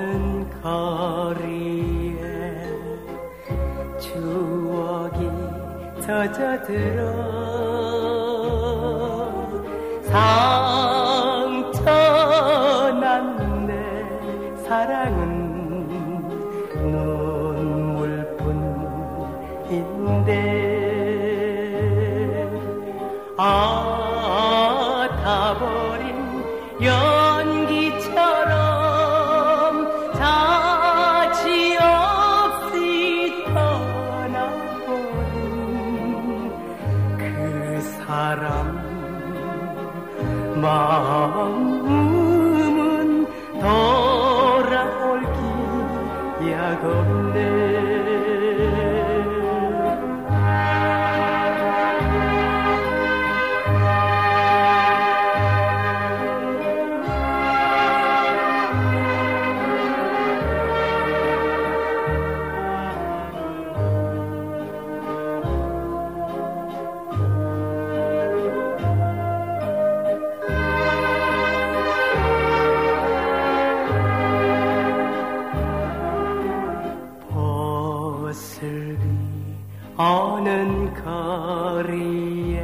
오는 거리에 추억이 젖어들어 상처난 내 사랑은 눈물뿐인데 타버린 연기처럼 자취 없이 떠나버린 그 사람 마음은 돌아올 기약 없네. 오는 거리에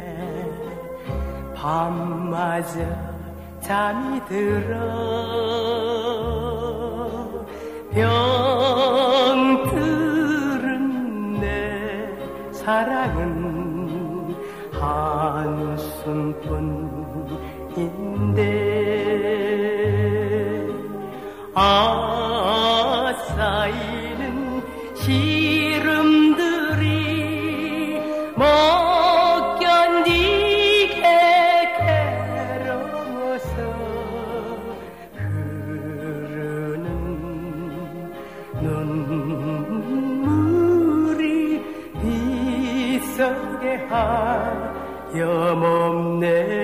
밤마저 잠이 들어 병들은 내 사랑은 한숨뿐인데 쌓이는 시름들이 못 견디게 괴로워서 흐르는 눈물이 빗속에 하염없네.